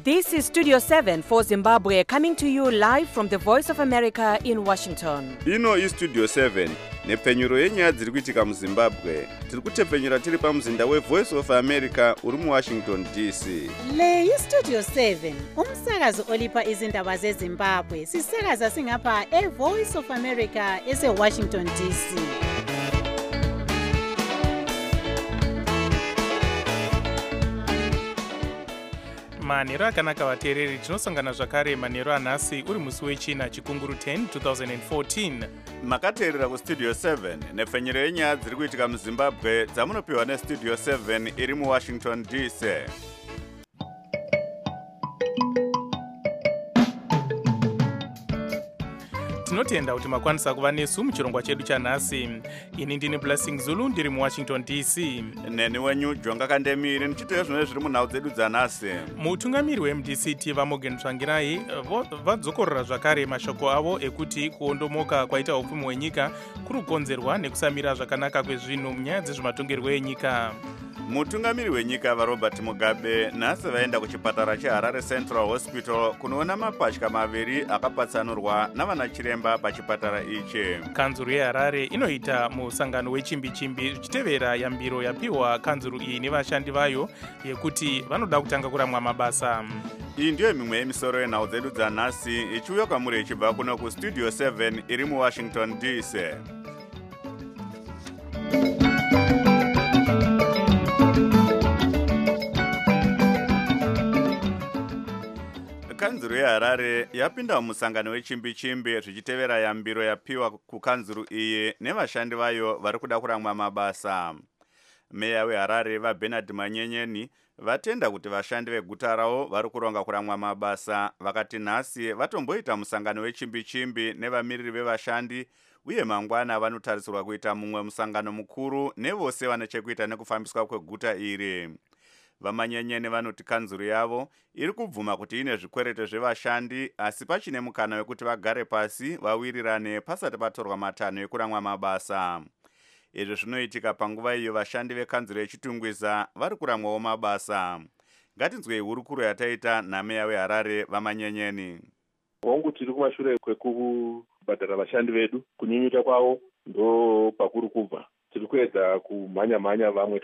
This is Studio 7 for Zimbabwe, coming to you live from the Voice of America in Washington. Ino is Studio 7, nepfenyuro yenyaya dziri kuitika muZimbabwe. Tiri kutepfenyura tiri pamuzinda weVoice of America uri muWashington DC. Le iStudio 7, umsakazo olipa izindaba zeZimbabwe. Sisakaza singapha eVoice of America eseWashington DC. manheru akanaka vateereri, tinosangana zvakare manheru anhasi uri musi wechina chikunguru 10 2014. Makateerera kuStudio 7 nepfenyuro yenyaya dziri kuitika muZimbabwe dzamunopiwa neStudio 7 iri muWashington DC. Tinotenda kuti makwanisa kuva nesu muchirongwa chedu chanhasi. Ini ndini Blessing Zulu, ndiri muWashington DC. Neni wenyu Jonga Kandemiri, ndichiteyo zvimwe zviri munhau dzedu dzanhasi. Mutungamiri weMDCT Vamogen Tsvangirai vadzokorora zvakare mashoko avo ekuti kuondomoka kwaita upfumi hwenyika kuri kukonzerwa nekusamira zvakanaka kwezvinhu munyaya dzezvematongerwo enyika. Mutungamiri wenyika vaRobert Mugabe nhasi vaenda kuchipatara cheHarare Central Hospital kunoona mapatya maviri akapatsanurwa navanachiremba pachipatara ichi. Kanzuru yeHarare inoita musangano wechimbi-chimbi zvichitevera yambiro yapiwa kanzuru iyi nevashandi vayo yekuti vanoda kutanga kuramwa mabasa. Iyi ndiyo mimwe yemisoro yenhau dzedu dzanhasi ichiuya kwamuri ichibva kuno kuStudio 7 iri muWashington DC. Kanzuru yeHarare yapinda mumusangano wechimbi-chimbi zvichitevera yambiro yapiwa kukanzuru iyi nevashandi vayo vari kuda kuramwa mabasa. Meya weHarare vaBernard Manyenyeni vatenda kuti vashandi veguta ravo vari kuronga kuramwa mabasa. Vakati nhasi vatomboita musangano wechimbi-chimbi nevamiriri vevashandi uye mangwana vanotarisirwa kuita mumwe musangano mukuru nevose vane chekuita nekufambiswa kweguta iri. Vamanyenyeni vanoti kanzuru yavo iri kubvuma kuti ine zvikwerete zvevashandi, asi pachine mukana wekuti vagare pasi vawirirane pasati patorwa matanho ekuramwa mabasa. Izvi zvinoitika panguva iyo vashandi vekanzuru yechitungwiza vari kuramwawo mabasa. Ngatinzwei hurukuro yataita nameya weHarare vamanyenyeni. Hongu tiri kumashure kwekubhadhara vashandi vedu, kunyinyuta kwavo ndo pakuri kubva. Tiri kuedza kumhanya-mhanya, vamwe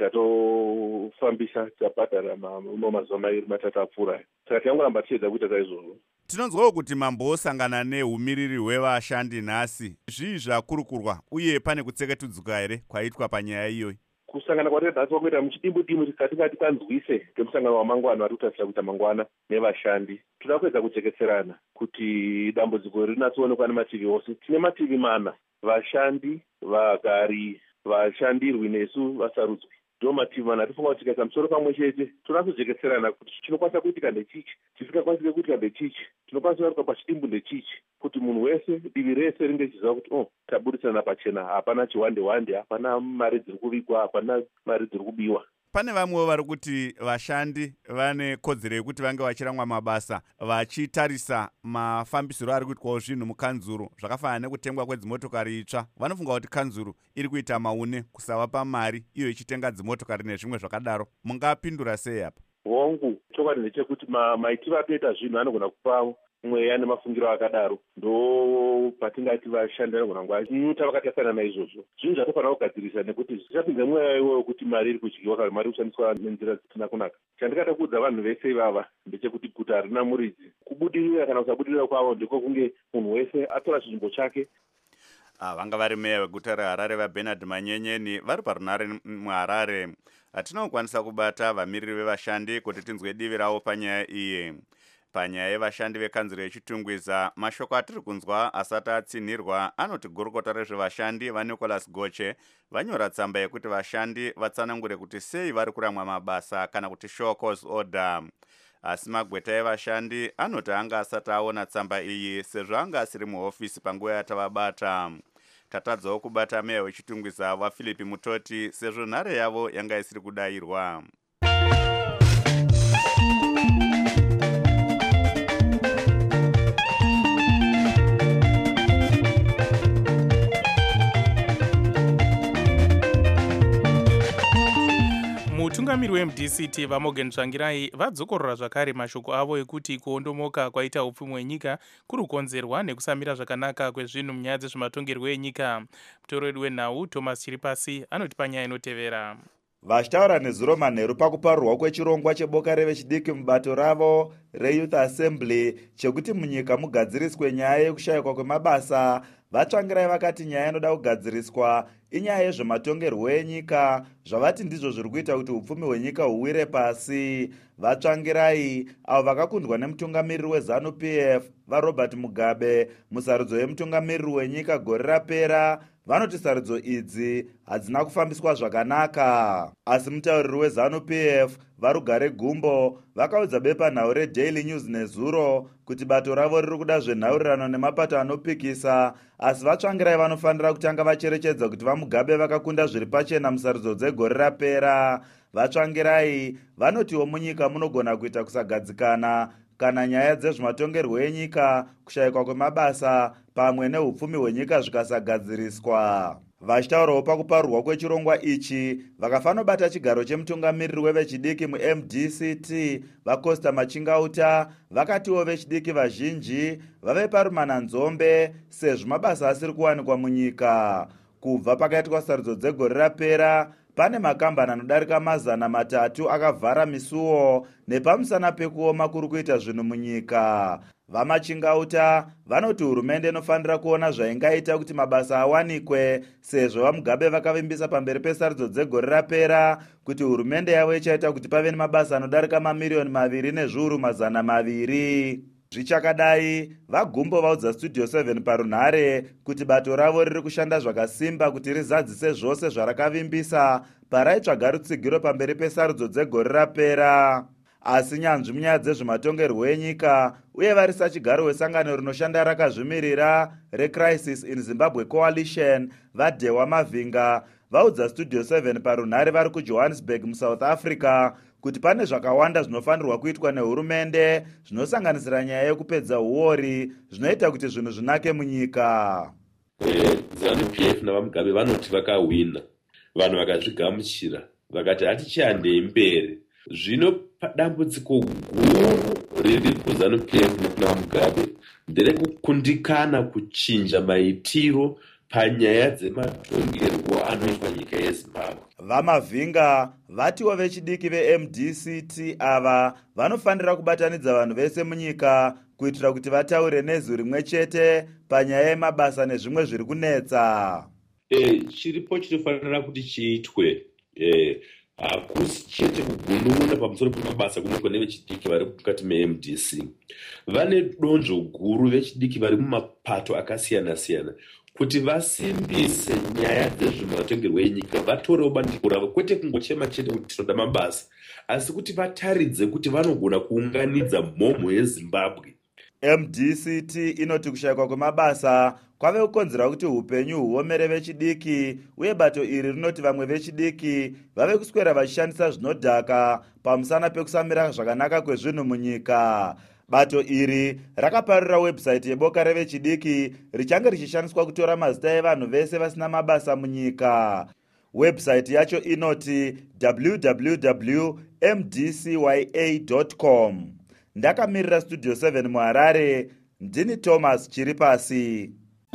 tatofambisa tabhadhara mazuva mairi matatu apfuura. Saka tichangoramba tichiedza kuita saizvozvo. Tinonzwawo kuti mambosangana neumiriri hwevashandi nhasi. Zvii zvakurukurwa uye pane kutseketudzuka here kwaitwa panyaya iyoyi? Kusangana kwatiri nhasi kwakuita muchidimbu-dimbu tikati tanzwise ngemusangano wamangwana vari kutasira kuita mangwana nevashandi. Toda kuedza kujeketserana kuti dambudziko rinatsoonekwa nemativi ose. Tine mativi mana: vashandi, vagari, vashandirwi nesu vasarudzwi. Ndo mativi mana. Tifunga kuti tikaisa musoro pamwe chete toda kujeketserana kuti chinokwanisa kuitika ndechichi, chisingakwanisi kuitika ndechichi, tinokwanisa kuruka pachidimbu ndechichi, kuti munhu wese, divi rese ringe chiziva kuti taburisana pachena, hapana chiwande-wande, hapana mari dziri kuvigwa, hapana mari dziri kubiwa. Pane vamwewo vari kuti vashandi vane kodzero yekuti vange vachiramwa mabasa vachitarisa mafambisiro ari kuitwawo zvinhu mukanzuru, zvakafanana nekutengwa kwedzimotokari itsva. Vanofunga kuti kanzuru iri kuita maune kusavapa mari iyo ichitenga dzimotokari nezvimwe zvakadaro. Mungapindura sei apa? Hongu, chokwadi ndechekuti maitiro atoita zvinhu anogona kupa mweya nemafungiro akadaro. Ndo patingati vashandi vanogona nguva vakati yafanana naizvozvo. Zvinhu zvatofanira kugadzirisa nekuti zvichapinza mweya iwoyo wekuti mari iri kudyiwa kana mari kushandiswa nenzira dzisina kunaka. Chandikada kuudza vanhu vese ivava ndechekuti guta harina muridzi. Kubudirira kana kusabudirira kwavo ndiko kunge munhu wese atora chinzvimbo chake. Vanga vari meya weguta reHarare vaBernard Manyenyeni vari parunare muHarare. Hatina kukwanisa kubata vamiriri vevashandi kuti tinzwe divi ravo panyaya iyi. Panyaya yevashandi vekanzuru yechitungwiza, mashoko atiri kunzwa asati atsinhirwa anoti gurukota rezvevashandi vaNicholas Goche vanyora tsamba yekuti vashandi vatsanangure kuti sei vari kuramwa mabasa kana kuti show cause order. Asi magweta evashandi anoti anga asati aona tsamba iyi sezvo anga asiri muhofisi panguva yatavabata. Tatadzawo kubata meya wechitungwiza vaPhilip Mutoti sezvo nhare yavo yanga isiri kudayirwa. mutungamiri wemdct vamogen tsvangirai vadzokorora zvakare mashoko avo ekuti kuondomoka kwaita upfumi hwenyika kuri kukonzerwa nekusamira zvakanaka kwezvinhu munyaya dzezvematongerwo enyika. Mutoro wedu wenhau Thomas Chiripasi anoti panyaya inotevera. Vachitaura nezuro manheru pakuparurwa kwechirongwa cheboka revechidiki mubato ravo reYouth Assembly chekuti munyika mugadziriswe nyaya yekushayikwa kwemabasa, vatsvangirai vakati nyaya inoda kugadziriswa inyaya yezvematongerwo enyika, zvavati ndizvo zviri kuita kuti upfumi hwenyika huwire pasi. Vatsvangirai avo vakakundwa nemutungamiriri weZANU-PF vaRobert Mugabe musarudzo yemutungamiriri wenyika gore rapera, vanoti sarudzo idzi hadzina kufambiswa zvakanaka. Asi mutauriri weZANU-PF vaRugare Gumbo vakaudza bepanhau reDaily News nezuro kuti bato ravo riri kuda zvenhaurirano nemapato anopikisa, asi vatsvangirai vanofanira kutanga vacherechedza kuti vaMugabe vakakunda zviri pachena musarudzo dzegore rapera. Vatsvangirai vanotiwo munyika munogona kuita kusagadzikana kana nyaya dzezvematongerwo enyika, kushayikwa kwemabasa pamwe neupfumi hwenyika zvikasagadziriswa. Vachitaurawo pakuparurwa kwechirongwa ichi, vakafanobata chigaro chemutungamiriri wevechidiki muMDCT vaCosta Machingauta vakatiwo vechidiki vazhinji vave parumana nzombe sezvo mabasa asiri kuwanikwa munyika. Kubva pakaitwa sarudzo dzegore rapera, pane makambani anodarika 300 akavhara misuwo nepamusana pekuoma kuri kuita zvinhu munyika. VaMachingauta vanoti hurumende inofanira kuona zvaingaita kuti mabasa awanikwe, sezvo vaMugabe vakavimbisa pamberi pesarudzo dzegore rapera kuti hurumende yavo ichaita kuti pave nemabasa anodarika 2,200,000. Zvichakadai, vaGumbo vaudza Studio 7 parunhare kuti bato ravo riri kushanda zvakasimba kuti rizadzise zvose zvarakavimbisa paraitsvaga rutsigiro pamberi pesarudzo dzegore rapera. Asi nyanzvi munyaya dzezvematongerwo enyika uye vari sachigaro wesangano rinoshanda rakazvimirira reCrisis in Zimbabwe Coalition vaDhewa Mavhinga vaudza Studio 7 parunhare vari kuJohannesburg muSouth Africa kuti pane zvakawanda zvinofanirwa kuitwa nehurumende zvinosanganisira nyaya yekupedza uori zvinoita kuti zvinhu zvinake munyika. ZANU-PF navaMugabe vanoti vakahwina, vanhu vakazvigamuchira vakati hatichihandei mberi. Zvino dambudziko guru riri kuZANU-PF navaMugabe nderekukundikana kuchinja maitiro panyaya dzematongerwo anoitwa nyika yeZimbabwe. VaMavhinga vatiwo vechidiki veMDCT ava vanofanira kubatanidza vanhu vese munyika kuitira kuti vataure nezwi rimwe chete panyaya yemabasa nezvimwe zviri kunetsa. Chiripo chinofanira kuti chiitwe, hakusi chete kugununa pamusoro pemabasa kunoitwa nevechidiki vari mukati meMDC. Vane donzvo guru vechidiki vari mumapato akasiyana-siyana kuti vasimbise nyaya dzezvematongerwo enyika, vatorewo bandiko ravo, kwete kungochema chete kuti tinoda mabasa, asi kuti vataridze kuti vanogona kuunganidza mhomho yeZimbabwe. MDCT inoti kushayikwa kwemabasa kwave kukonzera kuti upenyu huomere vechidiki, uye bato iri rinoti vamwe vechidiki vave kuswera vachishandisa zvinodhaka pamusana pekusamira zvakanaka kwezvinhu munyika. Bato iri rakaparura website yeboka revechidiki richange richishandiswa kutora mazita evanhu vese vasina mabasa munyika. Website yacho inoti www.mdcya.com. Ndakamirira Studio 7 muHarare, ndini Thomas Chiripasi.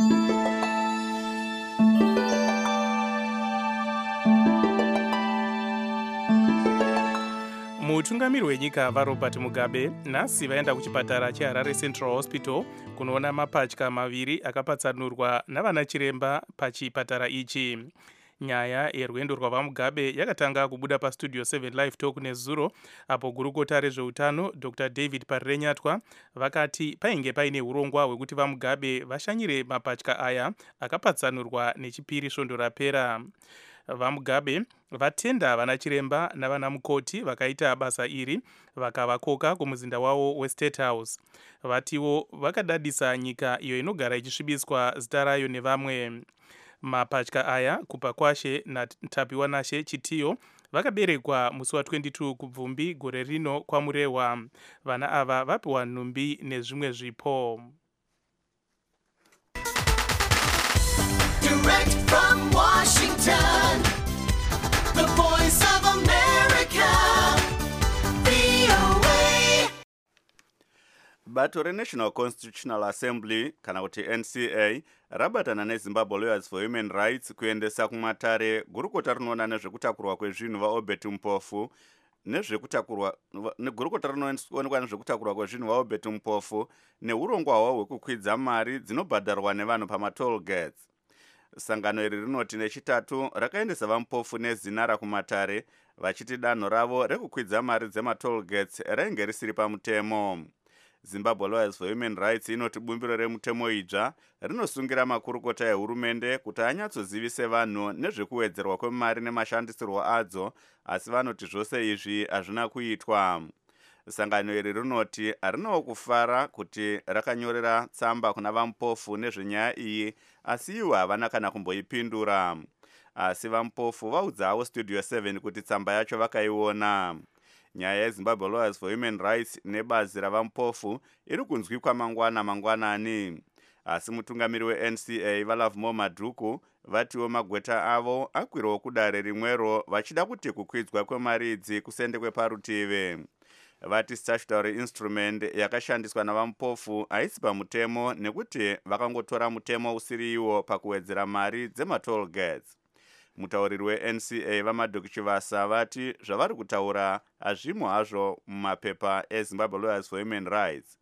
Mutungamiri wenyika vaRobert Mugabe nhasi vaenda kuchipatara cheHarare Central Hospital kunoona mapatya maviri akapatsanurwa navana chiremba pachipatara ichi. Nyaya yerwendo rwavaMugabe yakatanga kubuda paStudio 7 Live Talk nezuro, apo gurukota rezveutano Dr. David Parirenyatwa vakati painge paine urongwa hwekuti vaMugabe vashanyire mapatya aya akapatsanurwa nechipiri svondo rapera. VaMugabe vatenda vana chiremba navana mukoti vakaita basa iri vakavakoka kumuzinda wavo weState House. Vatiwo vakadadisa nyika iyo inogara ichisvibiswa zita rayo nevamwe. Mapatya aya kupa kwashe naTapiwa Nashe Chitiyo vakaberekwa musi wa22 kubvumbi gore rino kwaMurewa. Vana ava vapiwa nhumbi nezvimwe zvipo. Direct from Washington, the Voice of America. bato renational constitutional assembly kana kuti NCA rabatana nezimbabwe lawyers for human rights kuendesa kumatare gurukota rinoona nezvekutakurwa kwezvinhu vaobert mpofu gurukota rinoonekwa nezvekutakurwa kwezvinhu vaobert mpofu neurongwa hwavo hwekukwidza mari dzinobhadharwa nevanhu pamatoll gates. Sangano iri rinoti nechitatu rakaendesa vampofu nezinara kumatare vachiti danho ravo rekukwidza mari dzematoll gates rainge risiri pamutemo. Zimbabwe Lawyers for Human Rights inoti bumbiro remutemo idzva rinosungira makurukota ehurumende kuti anyatsozivise vanhu nezvekuwedzerwa kwemari nemashandisirwo adzo, asi vanoti zvose izvi hazvina kuitwa. Sangano iri rinoti harinawo kufara kuti rakanyorera tsamba kuna vampofu nezvenyaya iyi, asi iwo havana kana kumboipindura. Asi vampofu vaudzawo Studio 7 kuti tsamba yacho vakaiona. Nyaya yeZimbabwe Lawyers for Human Rights nebazi ravampofu iri kunzwikwa mangwanani. Asi mutungamiri weNCA Valavmo Madhuku vatiwo magweta avo akwirawo kudare rimwero vachida kuti kukwidzwa kwemari idzi kusendekwe parutivi. Vati statutory instrument yakashandiswa navampofu haisi pamutemo nekuti vakangotora mutemo usiri iwo pakuwedzera mari dzematoll gates. Mutauriri weNCA vaMadhuku Chivasa vati zvavari kutaura hazvimo hazvo mumapepa eZimbabwe Lawyers for Human Rights.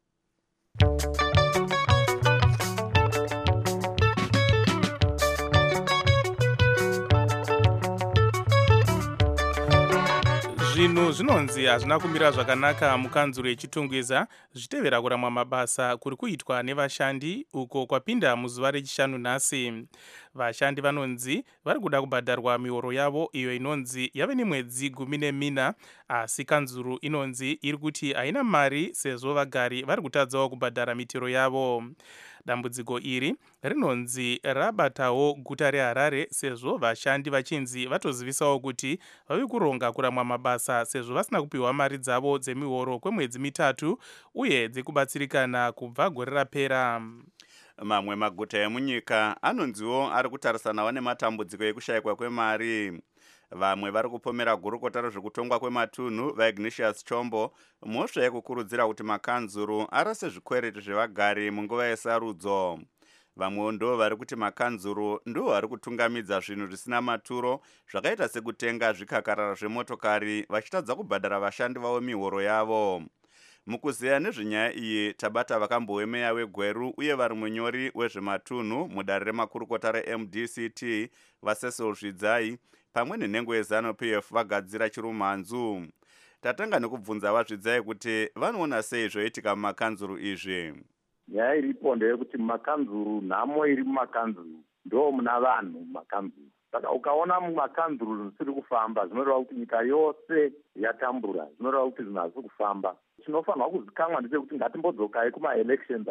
Zvinhu zvinonzi hazvina kumira zvakanaka mukanzuro yechitungwiza zvichitevera kuramwa mabasa kuri kuitwa nevashandi uko kwapinda muzuva rechishanu nhasi. Vashandi vanonzi vari kuda kubhadharwa mihoro yavo iyo inonzi yave nemwedzi 14, asi kanzuro inonzi iri kuti haina mari sezvo vagari vari kutadzawo kubhadhara mitero yavo. Dambudziko iri rinonzi rabatawo guta reHarare sezvo vashandi vachinzi vatozivisawo kuti vavi kuronga kuramwa mabasa sezvo vasina kupiwa mari dzavo dzemihoro kwemwedzi 3 uye dzekubatsirikana kubva gore rapera. Mamwe maguta emunyika anonziwo ari kutarisanawo nematambudziko ekushayikwa kwemari. Vamwe vari kupomera gurukota rezvekutongwa kwematunhu vaIgnatius Chombo mhosva yekukurudzira kuti makanzuru arase zvikwereti zvevagari munguva yesarudzo. Vamwewo ndo vari kuti makanzuru ndo vari kutungamidza zvinhu zvisina maturo zvakaita sekutenga zvikakarara zvemotokari vachitadza kubhadhara vashandi vavo mihoro yavo. Mukuzeya nezvenyaya iyi tabata vakambowemeya weGweru uye vari munyori wezvematunhu mudare remakurukota reMDCT vaCecil Zvidzai pamwe nenhengo yeZANU-PF vagadzira chirumanzu. Tatanga nekubvunza vaZvidzai kuti vanoona sei zvoitika mumakanzuru izvi. Nyaya iripo ndeyekuti mumakanzuru, nhamo iri mumakanzuru ndo muna vanhu mumakanzuru. Saka ukaona mumakanzuru zvisiri kufamba zvinoreva kuti nyika yose yatambura, zvinoreva kuti zvinhu hazvisi kufamba. Chinofanirwa kuzikanwa ndechekuti ngatimbodzokai kuma-elections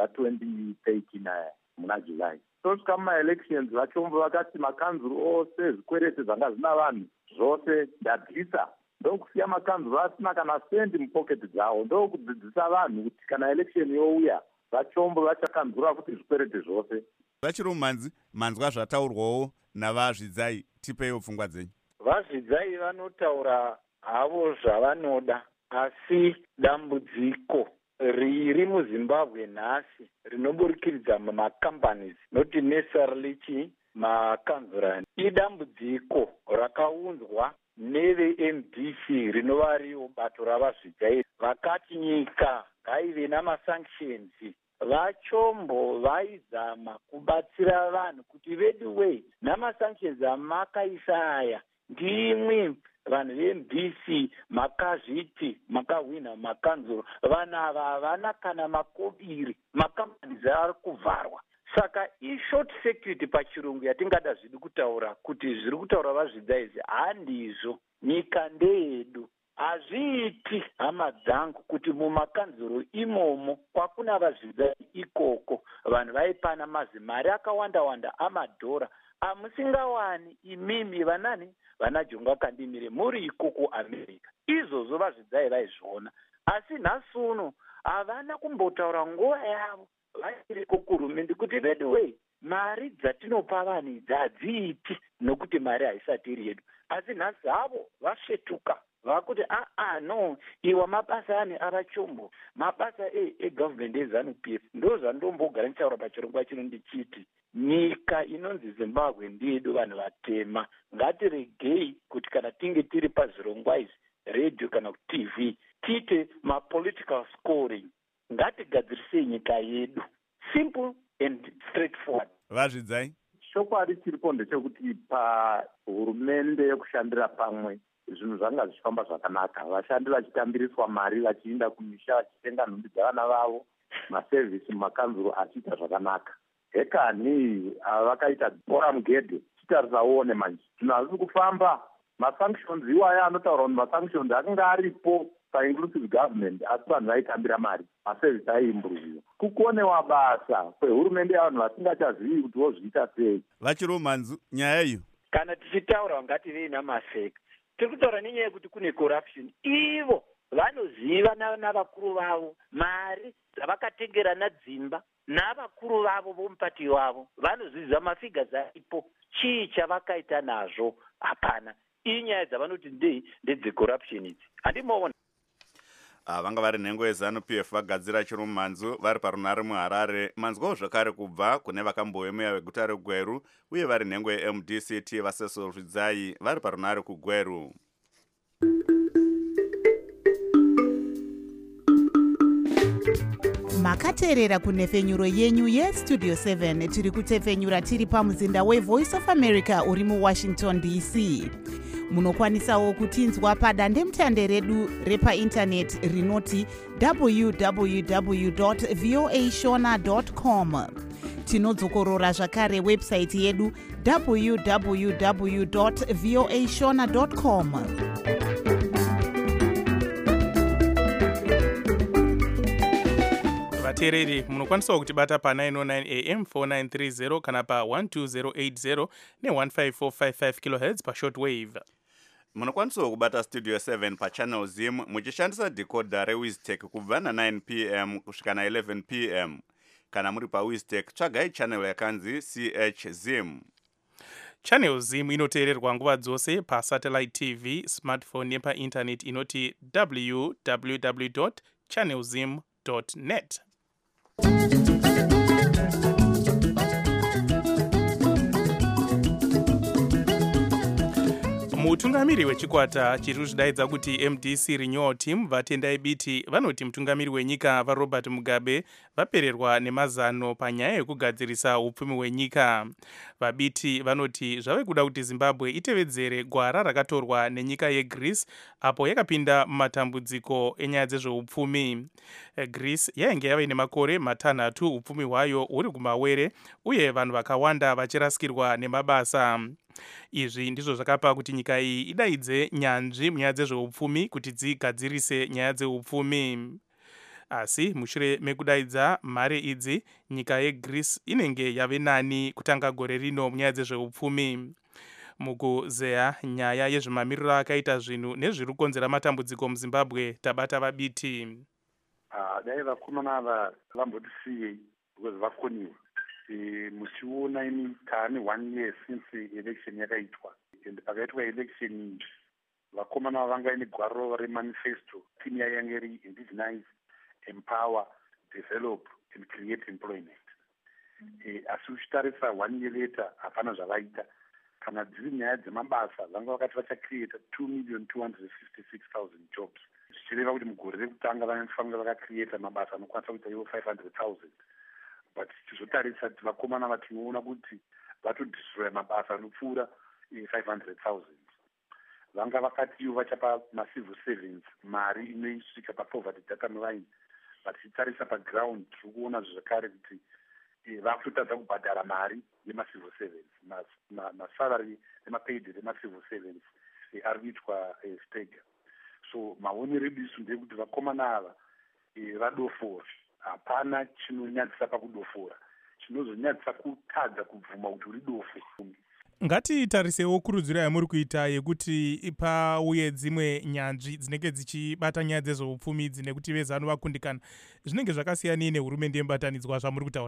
a2013 muna July. Tosvika muma-elections vachombo vakati makanzuru ose zvikwereti zvanga zvina vanhu zvose ndabvisa. Ndokusiya makanzuru asina kana sendi mupoketi dzavo. Ndokudzidzisa vanhu kuti kana election youya vachombo vachakanzura kuti zvikwereti zvose. Vachirumanzi manzwa zvataurwawo navaZvidzai, tipeiwo pfungwa dzenyu. VaZvidzai vanotaura havo zvavanoda, asi dambudziko riri muZimbabwe nhasi rinoburikidza mumacompanies noti necessarily makanzura, idambudziko rakaunzwa neveMDC rinova riwo bato ravaZvidzai. Vakati nyika ngaive namasanctions, vachombo vaizama kubatsira vanhu kuti veduwei namasanctions amakaisa aya ndimwi vanhu veMDC makazviti makahwina makanzuro, vanhu ava havana kana makobiri, makampanies ari kuvharwa. Saka ishort circuit pachirungu yatingada zvidi kutaura kuti zviri kutaura vaZvidzai handizvo. Nyika ndeyedu. Hazviiti hama dzangu kuti mumakanzuro imomo kwakuna vaZvidzai ikoko vanhu vaipana mazimari akawanda amadhora amusingawani imimi vanani vanajonga kandimire muri ikoko America. Izvozvo vaZvidzai vaizviona, asi nhasi uno havana kumbotaura nguva yavo vairi kuhurumende kuti veduwei mari dzatinopa vanhu idzi hadziiti nokuti mari haisati iri yedu. Asi nhasi havo vasvetuka vakuti no iwa mabasa ane arachombo mabasa egovernment eZANU-PF ndo zvandombogara ndichaura pachirongwa chino ndichiti nyika inonzi Zimbabwe ndedu vanhu vatema ngatiregei kuti kana tinge tiri pazvirongwa izvi radio kana TV tiite mapolitical scoring ngatigadzirisei nyika yedu simple and straightforward. Vazvidzai chokwadi chiripo ndechekuti pahurumende yekushandira pamwe zvinhu zvanga zvichifamba zvakanaka, vashandi vachitambiriswa mari vachienda kumisha vachitenga nhumbi dzavana vavo, masevhisi mumakanzuro achiita zvakanaka. Hekani vakaita bora mugedhe tichitarisaone manje zvinhu hazvisi kufamba. Masanctions iwaya anotaura kuti masanctions akanga aripo pa-inclusive government asi vanhu vaitambira mari, masevhisi aiimburuziwa. Kukonewa basa kwehurumende yavanhu vasingachazivi kuti vozviita sei. Vachiri manzu nyaya iyo kana tichitaura ngativei namaseka tiri kutaura nenyaya yekuti kune corruption. Ivo vanoziva navakuru vavo mari dzavakatengerana dzimba navakuru vavo vomupati wavo vanozviziva mafiga aipo chii chavakaita nazvo. Hapana, inyaya dzavanoti ndedzecorruption idzi handimoona. vanga vari nhengo yeZANU-PF vagadzira chirumanzu vari parunare muHarare. Manzwawo zvakare kubva kune vakamboemeya veguta reGweru uye vari nhengo yeMDCT vaSeso Zvidzai vari parunare kuGweru. makateerera kunhefenyuro yenyu yestudio 7 tiri kutefenyura tiri pamuzinda weVoice of America uri muWashington DC. Munokwanisawo kutinzwa padandemutande redu repaindaneti rinoti www.voashona.com. tinodzokorora zvakare webhusaiti yedu www.voashona.com. vateereri munokwanisawo kutibata pa909 am 4930 kana pa12080 ne15455 kHz pashortwave. Munokwanisawo kubata studio 7 pachannel Zim muchishandisa decoder reWizTech kubva na9 pm kusvika na11 pm. Kana muri paWizTech tsvagai channel yakanzi CH Zim. Channel Zim inoteererwa nguva dzose pasatellite TV, smartphone nepainternet inoti www.channelzim.net. mutungamiri wechikwata chiri kuzvidaidza kuti MDC Renewal Team vatendai biti vanoti mutungamiri wenyika vaRobert Mugabe vapererwa nemazano panyaya yekugadzirisa upfumi hwenyika. Vabiti vanoti zvave kuda kuti Zimbabwe itevedzere gwara rakatorwa nenyika yeGreece apo yakapinda mumatambudziko enyaya dzezveupfumi. Greece yainge yave nemakore matanhatu upfumi hwayo huri kumawere uye vanhu vakawanda vachirasikirwa nemabasa. Izvi ndizvo zvakapa kuti nyika iyi idaidze nyanzvi munyaya dzezveupfumi kuti dzigadzirise nyaya dzeupfumi. Asi mushure mekudaidza mhare idzi, nyika yeGreece inenge yave nani kutanga gore rino munyaya dzezveupfumi. Mukuzeya nyaya yezvemamiriro akaita zvinhu nezviri kukonzera matambudziko muZimbabwe tabata vabiti. Dai vakomana ava vambotisiye because vakoniwa. Muchiona ini taane 1 year since election yakaitwa, and pakaitwa election vakomana vanga ine gwaro remanifesto theme yainge iri indigenize, empower, develop and create employment. Asi uchitarisa 1 year later hapana zvavaita. Kana dziri nyaya dzemabasa vanga vakati vachacreata 2,256,000 jobs, zvichireva kuti mugore rekutanga vanofanira vakacreata mabasa anokwanisa kuita ivo 500,000. But tizotarisa kuti vakomana vatinoona kuti vatodhistroya mabasa anopfuura 500,000. Vanga vakati ivo vachapa macivil servants mari inoisvika papoverty datum line, but tichitarisa paground tiri kuona zvakare kuti vakutotadza kubhadhara mari yemacivil servants, masalary nemapaid remacivil servants ari kuitwa stagger. So maonero edu isu ndekuti vakomana ava vadofora. Hapana chinonyadzisa pakudofora, chinozonyadzisa kutadza kubvuma kuti uri dofu. Ngatitarisewo kurudziro yamuri kuita yekuti pauye dzimwe nyanzvi dzinenge dzichibata nyaya dzezveupfumi nekuti vezano vakundikana. Zvinenge zvakasiyanei nehurumende yemubatanidzwa zvamuri kutaura?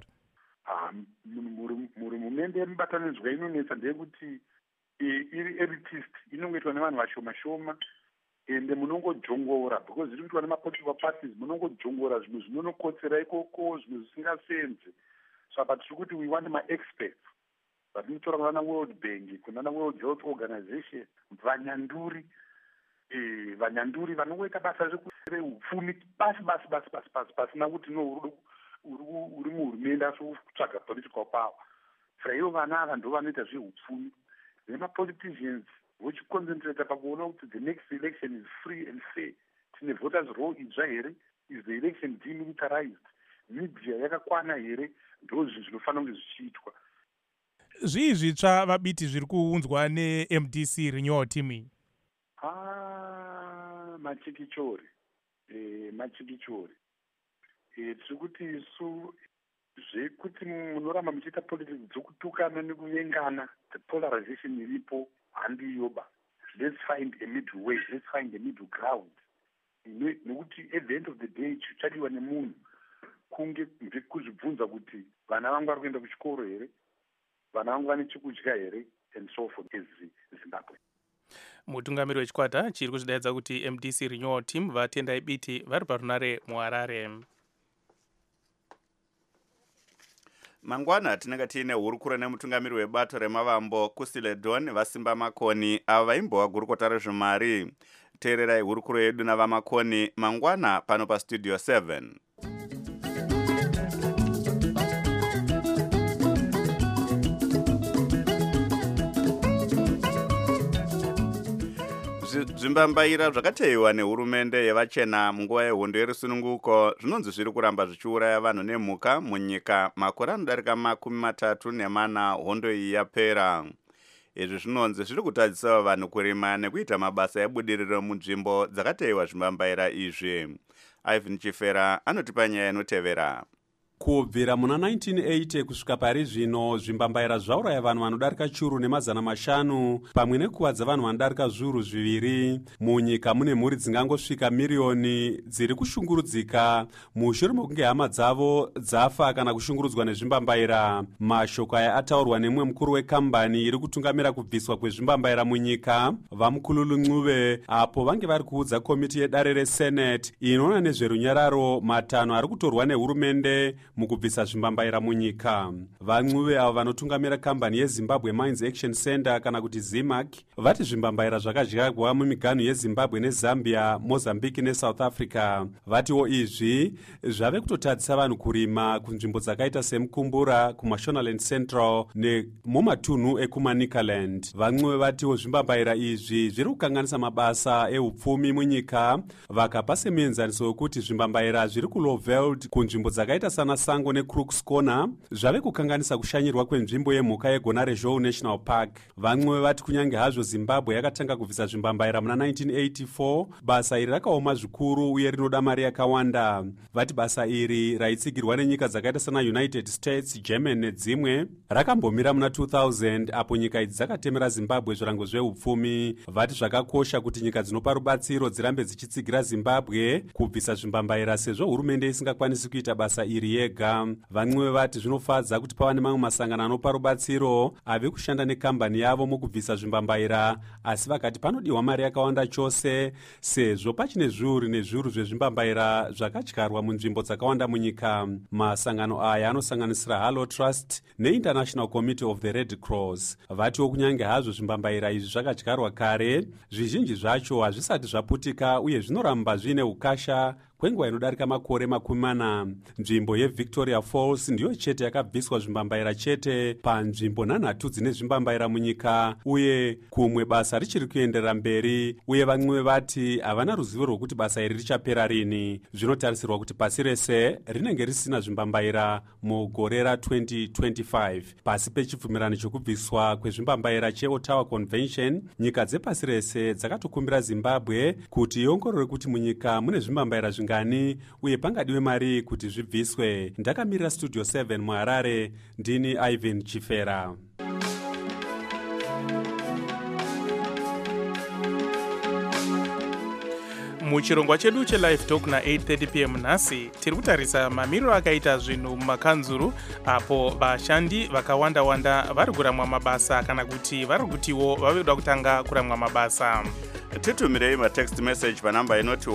Hurumende yemubatanidzwa inonetsa ndeyekuti iri elitist, inongoitwa nevanhu vashoma shoma, ende munongodzvongora because zviri kuitwa nemapolitical parties, munongodzvongora zvimwe zvinonokotsera ikoko, zvimwe zvisingasenzi. Saka tiri kuti we want ma-experts vatinotora kunana World Bank, kunana World Health Organization, vanyanduri vanongoita basa reupfumi basi pasina kuti no uri muhurumende asi kutsvaga political power. Saka ivo vana ava ndo vanoita zveupfumi. Nemapoliticians vochiconcentrata pakuona kuti the next election is free and fair. Tine voters roll idzva here? Is the election demilitarized? Media yakakwana here? Ndo zvinhu zvinofanira kunge zvichiitwa. Zvii zvitsva vabiti zviri kuunzwa neMDC renewal team? Machikichori. Tiri kuti isu zvekuti munoramba muchiita politics dzokutukana nekuvengana, the polarization iripo handiyoba. Let's find a middle way, let's find a middle ground. Nekuti at the end of the day chichadiwa nemunhu kunge kuzvibvunza kuti vana vangu vari kuenda kuchikoro here, vana vangu vane chekudya here, and so forth as Zimbabwe. Mutungamiri wechikwata chiri kuzvidaidza kuti MDC renewal team vatendai biti vari parunare muHarare. Mangwana tinenge tiine hurukuro nemutungamiri webato remavambo Kusile Don vasimba makoni avo vaimbova gurukota rezvimari. Teererai hurukuro yedu navamakoni mangwana pano pastudio 7. Zvimbambaira zvakateyiwa nehurumende yevachena munguva yehondo yerusununguko zvinonzi zviri kuramba zvichiuraya vanhu nemhuka munyika makore anodarika 34 hondo iyi yapera. Izvi zvinonzi zviri kutadzisa vanhu kurima nekuita mabasa ebudiriro munzvimbo dzakateyiwa zvimbambaira izvi. Ivan Chifera anotipa nyaya inotevera. Kubvira muna 1980 kusvika pari zvino zvimbambaira zvauraya vanhu vanodarika churu ne500 pamwe nekuvadza vanhu vanodarika zviuru 2 munyika. Mune mhuri dzingangosvika miriyoni dziri kushungurudzika mushure mekunge hama dzavo dzafa kana kushungurudzwa nezvimbambaira. Mashoko aya ataurwa nemumwe mukuru wekambani iri kutungamira kubviswa kwezvimbambaira munyika, Vamkhululu Ncube, apo vange vari kuudza komiti yedare reSenate inoona nezverunyararo matanho ari kutorwa nehurumende mukubvisa zvimbambaira munyika. VaNcube avo vanotungamira kambani yeZimbabwe Mines Action Center kana kuti ZIMAC vati zvimbambaira zvakadyarwa mumiganhu yeZimbabwe neZambia, Mozambique neSouth Africa. Vatiwo izvi zvave kutotadzisa vanhu kurima kunzvimbo dzakaita seMukumbura, kuMashonaland Central nemumatunhu ekuManicaland. VaNcube vatiwo zvimbambaira izvi zviri kukanganisa mabasa eupfumi munyika, vakapa semuenzaniso wekuti zvimbambaira zviri kuLowveld kunzvimbo dzakaita sana Sango neCrooks Corner zvave kukanganisa kushanyirwa kwenzvimbo yemhuka yeGonare Zhou National Park. VaNcube vati kunyange hazvo Zimbabwe yakatanga kubvisa zvimbambaira muna 1984, basa iri rakaoma zvikuru uye rinoda mari yakawanda. Vati basa iri raitsigirwa nenyika dzakaita sana United States, Germany nedzimwe rakambomira muna 2000 apo nyika idzi dzakatemera Zimbabwe zvirango zveupfumi. Vati zvakakosha kuti nyika dzinopa rubatsiro dzirambe dzichitsigira Zimbabwe kubvisa zvimbambaira sezvo hurumende isingakwanisi kuita basa iri yega. VaNcube vati zvinofadza kuti pava nemamwe masangano anopa rubatsiro ave kushanda nekambani yavo mukubvisa zvimbambaira, asi vakati panodiwa mari yakawanda chose sezvo pachine zviuru nezviuru zvezvimbambaira zvakadyarwa munzvimbo dzakawanda munyika. Masangano aya anosanganisira Hallow Trust neInternational Committee of the Red Cross. Vatiwo kunyange hazvo zvimbambaira izvi zvakadyarwa kare, zvizhinji zvacho hazvisati zvaputika uye zvinoramba zvine ukasha kwenguva inodarika makore 40. Nzvimbo yeVictoria Falls ndiyo chete yakabviswa zvimbambaira chete panzvimbo 9 dzine zvimbambaira munyika, uye kumwe basa richiri kuenderera mberi, uye VaNcube vati havana ruzivo rwokuti basa iri richapera rini. Zvinotarisirwa kuti pasi rese rinenge risina zvimbambaira mugore ra2025. Pasi pechibvumirano chokubviswa kwezvimbambaira cheOttawa Convention, nyika dzepasi rese dzakatokumbira Zimbabwe kuti iongorore kuti munyika mune zvimbambaira zvingani uye pangadiwe mari kuti zvibviswe. Ndakamirira studio 7 muHarare, ndini Ivan Chifera. Muchirongwa chedu chelive talk na8:30 p.m. nhasi tiri kutarisa mamiriro akaita zvinhu mumakanzuru apo vashandi vakawanda vari kuramwa mabasa kana kuti vari kutiwo vave kuda kutanga kuramwa mabasa. titumirei matext message panhamba inoti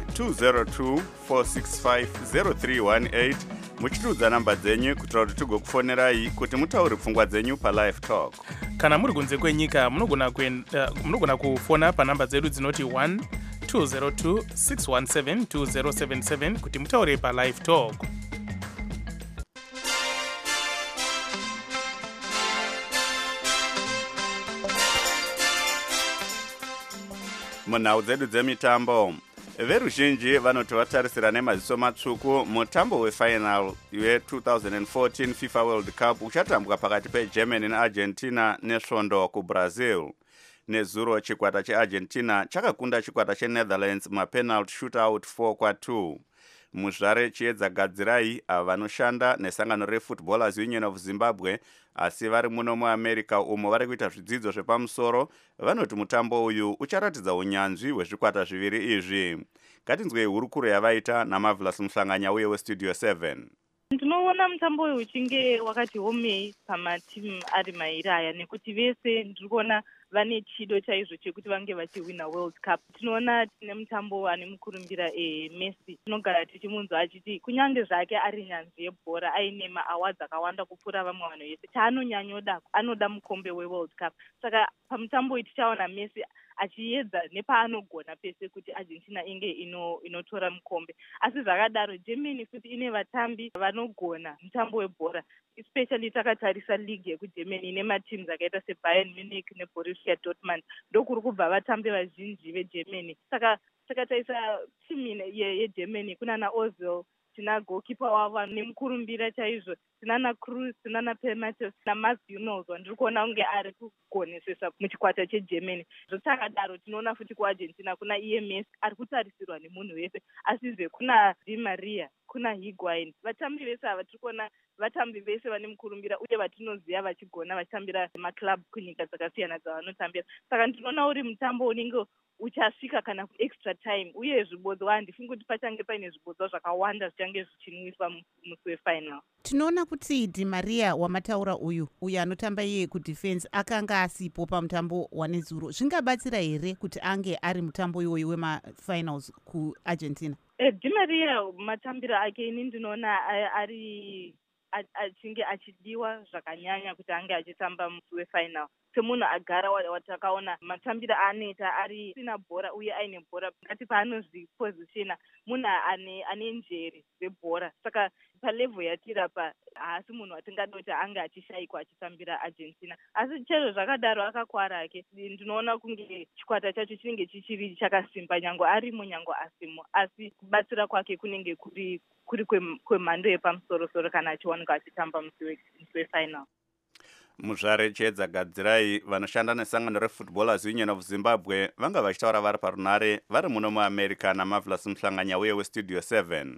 12024650318 muchitiudza namba dzenyu kuitira kuti tigokufonerai kuti mutaure pfungwa dzenyu palive talk. Kana muri kunze kwenyika munogona kufona panhamba dzedu dzinoti 12026172077 kuti mutaure palive talk. munhau dzedu dzemitambo, veruzhinji vanoti vatarisira nemaziso matsvuku mutambo wefinal we2014 FIFA World Cup uchatambwa pakati peGermany neArgentina nesvondo kuBrazil. Nezuro chikwata cheArgentina chakakunda chikwata cheNetherlands mapenalty shootout 4-2. Muzvare chiedza gadzirai ava vanoshanda nesangano reFootballers Union of Zimbabwe asi vari muno muAmerica umo vari kuita zvidzidzo zvepamusoro vanoti mutambo uyu ucharatidza unyanzvi hwezvikwata zviviri izvi. Ngatinzwei hurukuro yavaita naMarvelous Muhlanganya uye weStudio 7. Ndinoona mutambo uyu uchinge wakati homei pamatimu ari mairi aya nekuti vese ndirikuona vane chido chaizvo chekuti vange vachiwina World Cup. Tinoona tine mutambo ane mukurumbira Messi. Tinogara tichimunzwa achiti kunyange zvake ari nyanzvi yebhora aine maawards akawanda kupfuura vamwe vanhu vese, chaanonyanyoda anoda mukombe weWorld Cup. Saka pamutambo uyu tichaona Messi achiedza nepaanogona pese kuti Argentina inge inotora mukombe. Asi zvakadaro Germany futi ine vatambi vanogona mutambo webhora, especially takatarisa league yekuGermany ine matimu akaita seBayern Munich neBorussia Dortmund. Ndokuri kubva vatambi vazhinji veGermany. Saka taisa timu yeGermany kunana Ozil, tina goalkeeper wavo nemukurumbira chaizvo, tinana Cruz, tinana Permatos naMax Hummels wandiri kuona unge ari kugonesesa muchikwata cheGermany. Zvotakadaro tinoona futi kuArgentina kuna iye Messi ari kutarisirwa nemunhu wese, asizve kuna Di Maria, kuna Higuain. Vatambi vese ava tiri kuona vatambi vese vane mukurumbira uye vatinoziva vachigona vachitambira maclub kunyika dzakasiyana dzavanotambira. Saka ndinoona uri mutambo unenge uchasvika kana kuextra time uye zvibodzwa handifungi kuti pachange paine zvibodzwa zvakawanda zvichange zvichinwiswa musi wefinal. Tinoona kuti Di Maria wamataura uyu anotamba iye kudefense akanga asipo pamutambo wanezuro. Zvingabatsira here kuti ange ari mutambo iwoyu wemafinals kuArgentina? Di Maria matambiro ake ini ndinoona achinge achidiwa zvakanyanya kuti ange achitamba musi wefinal. Semunhu agara watakaona matambiro anoita ari sina bhora uye aine bhora, ngati paanozvipozishena munhu ane njere dzebhora. Saka palevel yatiri apa haasi munhu watingada kuti ange achishayikwa achitambira Argentina. Asi chero zvakadaro akakwara ake, ndinoona kunge chikwata chacho chinenge chichiri chakasimba nyangwe arimo nyangwe asimo, asi kubatsira kwake kunenge kuri kwemhando yepamusoro-soro kana achiwanika achitamba musi wefinal. Muzvare chiedza gadzirai vanoshanda nesangano reFootballers Union of Zimbabwe vanga vachitaura vari parunare vari muno muAmerica naMarvelous Muhlanganya uye weStudio 7.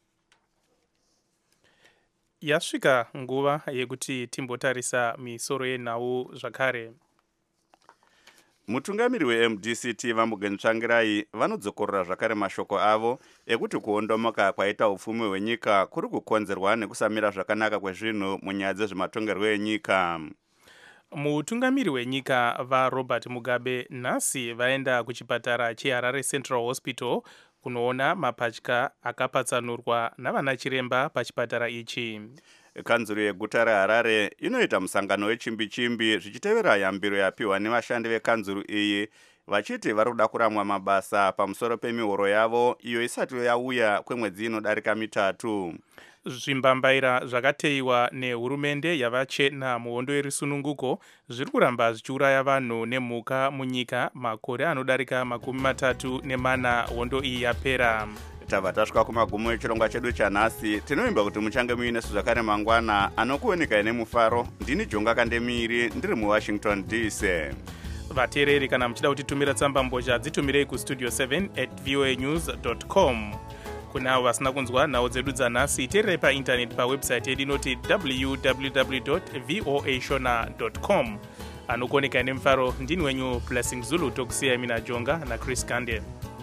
Yasvika nguva yekuti timbotarisa misoro yenhau zvakare. Mutungamiri weMDCT Vamugen Tsvangirai vanodzokorera zvakare mashoko avo ekuti kuondomoka kwaita upfumi hwenyika kuri kukonzerwa nekusamira zvakanaka kwezvinhu munyaya dzezvematongerwo enyika. Mutungamiri wenyika vaRobert Mugabe nhasi vaenda kuchipatara cheHarare Central Hospital kunoona mapatya akapatsanurwa navana chiremba pachipatara ichi. Kanzuru yeguta reHarare inoita musangano wechimbi-chimbi zvichitevera yambiro yapiwa nevashandi vekanzuru iyi vachiti vari kuda kuramwa mabasa pamusoro pemihoro yavo iyo isati yauya kwemwedzi inodarika 3. Zvimbambaira zvakateyiwa nehurumende yavachena muhondo yerisununguko zviri kuramba zvichiuraya vanhu nemhuka munyika makore anodarika 34 hondo iyi yapera. Tabva tasvika kumagumo echirongwa chedu chanhasi. Tinoimba kuti muchange muinesu zvakare mangwana anokuonekai nemufaro. Ndini Jonga Kandemiri ndiri muWashington DC. Vateereri kana muchida kutitumira tsamba mbozha dzitumirei kustudio 7@voanews.com. Kuna avo vasina kunzwa nhau dzedu dzanhasi teererai paintaneti pawebsite yedu inoti www.voashona.com. Anokuonekai nemufaro ndini wenyu Blessing Zulu, tokusiyai mina Jonga naChris Kande.